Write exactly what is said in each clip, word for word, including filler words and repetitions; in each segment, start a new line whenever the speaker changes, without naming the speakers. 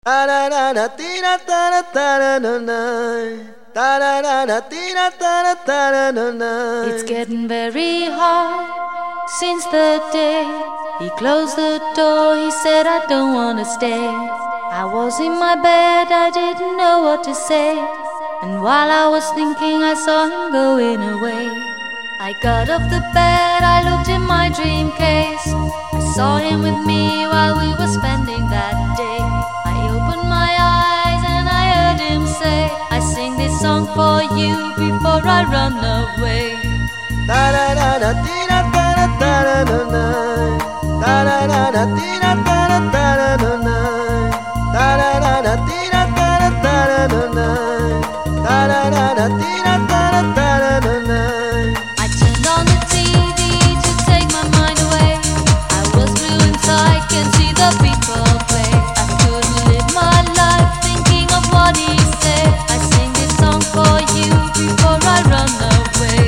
It's getting very hard since the day he closed the door. He said, I don't wanna stay. I was in my bed, I didn't know what to say. And while I was thinking, I saw him going away. I got off the bed, I looked in my dream case. I saw him with me while we were spending that day. I opened my eyes and I heard him say, I sing this song for you before I run away. I turned on the T V to take my mind away. I was blue inside, can't see the people play. I couldn't live my life thinking of what he said. I sing this song for you before I run away.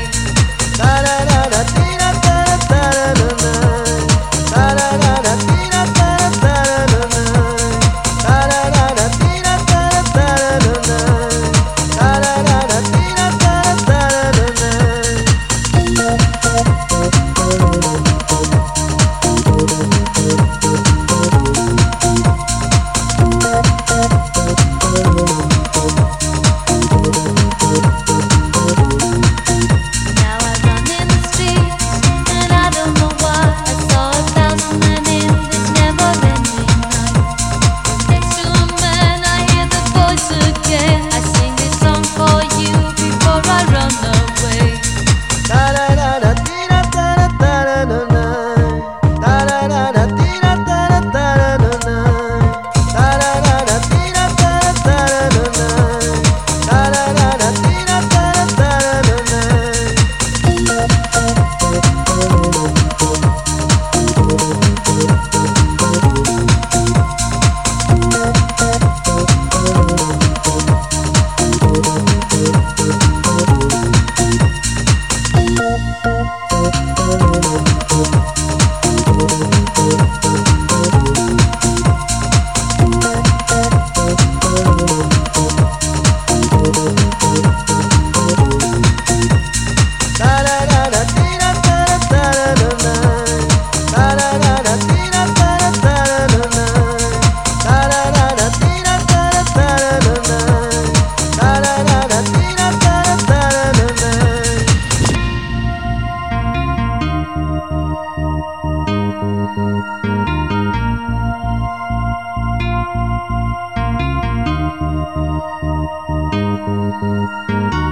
Thank you.